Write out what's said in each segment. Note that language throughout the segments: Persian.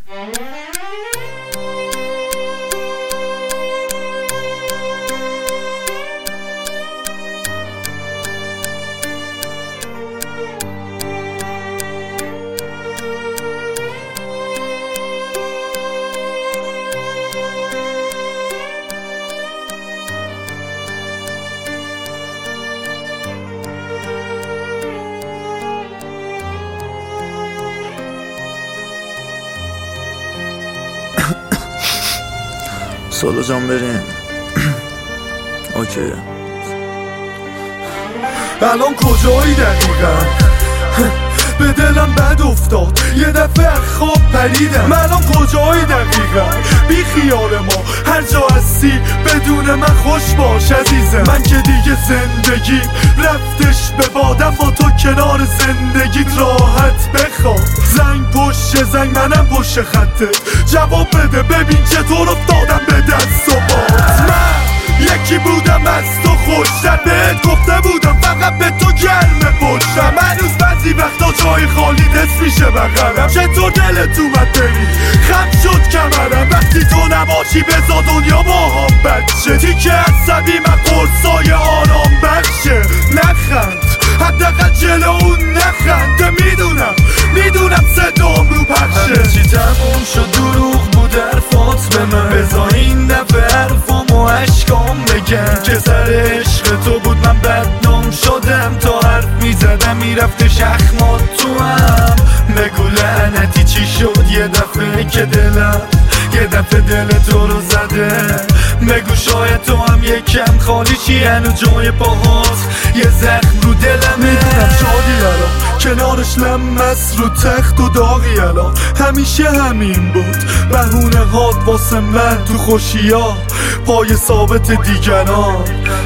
سولو جان بریم. اوکی. الان کجایی دقیقا؟ به دلم بد افتاد یه دفعه خواب پریدم. من الان کجایی دقیقا؟ بی خیال ما هر جا هستی بدون من خوش باش عزیزم. من که دیگه زندگی رفتش به بادم، با تو کنار زندگیت راحت بخواب. زنگ پشت زنگ منم پشت خطت، جواب بده ببین چطور افتادم به دست و پات. من یکی بودم از تو خوشتر، بهت گفته بودم فقط به تو گرم پشتم. هنوز بعضی وقتا جای خالی دست میشه بغلم. چطور دلت اومد بری خم شد کمرم؟ وقتی تو نباشی بزا دنیا با هم بچه. تیکه عصبی من قرصای آرام بخشه. نخند حداقل جلو اون نخند. میدونم صدام رو پخشه. همه چی تموم شد دروغ بود حرفات به من. بزا این دفعه حرفامو عشقام بگم که سر عشق تو بود من بدنام شدم. تا حرف میزدم میرفته شخمات تو هم. بگو لعنتی چی شد یه دفعه که دلم یه دفعه دل تو رو زده. بگو شاید تو هم یکم خالی چی هنو جای پاهات یه زخم رو دلمه. میدونم شادی الان کنارش لمس رو تخت و داغی الان. همیشه همین بود بهونه هات واسه من تو خوشیا پای ثابت دیگران.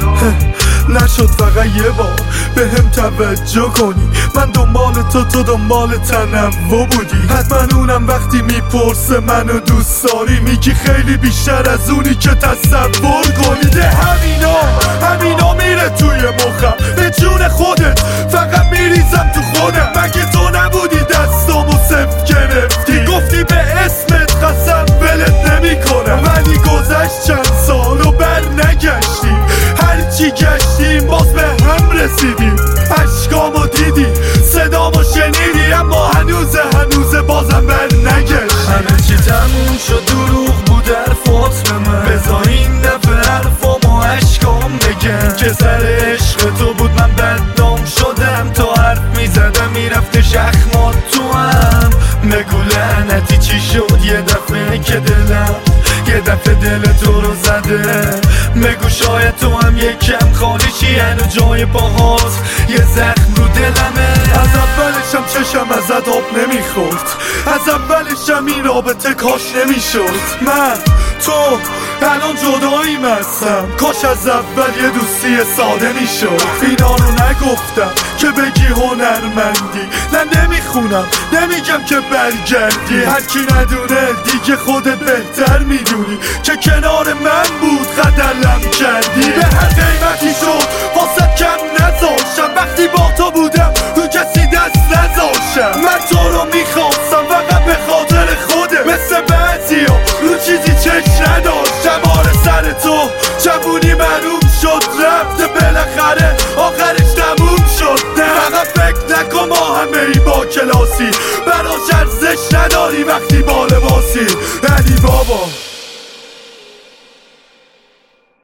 نشد فقط یه بار به هم توجه کنی. من دنبال تو دنبال تنوع بودی. حتما اونم وقتی میپرسه منو دوست داری میگی خیلی بیشتر از اونی که تصور کنی. ده همینا میره توی مخم به جون خودت فقط میریزم تو خودم. مگه تو نبودی دستامو صفر گرفتی؟ گفتی به اسمت قسم ولت نمی کنم. ولی گذشت چند سال و بر نگشتی. هرچی گشتیم باز به هم رسیدیم. عشقامو دیدی صدامو شنیدی، اما هنوزه بازم بر نگشتی. همه چی تموم شد دروغ بود حرفات به من. بزا این دفعه حرفامو عشقام بگم که سر عشق تو بود من بدنام شدم. تا حرف میزدم میرفته شخمات تو هم. بگو لعنتی چی شد یه دفعه که دلم یه دفعه دل تو رو زده. بگو شاید تو هم یکم خالی چی هنو جای پاهات یه زخم رو دلمه. از اولشم چشم ازت آب نمیخورد. از اولشم این رابطه کاش نمیشد. من تو الان جداییم هستم. کاش از اول یه دوستی ساده میشد. اینا رو نگفتم که بگی هنرمندی. نه نمیخونم نمیگم که برگردی. هرکی ندونه دیگه خودت بهتر میدونی که کنار من بود قدرم کردی. به هر قیمتی شد واسه کم نذاشتم. وقتی با تو بودم رو کسی دست نذاشتم. من تو رو میخواستم فقط به خاطر خودم. مثل بعضیا رو چیزی چشم نداشتم. آره سر تو جوونی معلوم شد رفته بالاخره آخرش تموم شد. نه فقط فکر نکن ما همه ای با کلاسی. براش ارزش نداری وقتی با لباسی. علی بابا